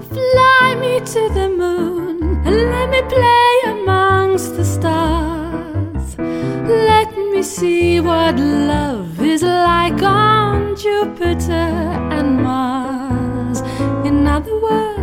Fly me to the moon and let me play amongst the stars. Let me see what love is like on Jupiter and Mars. In other words,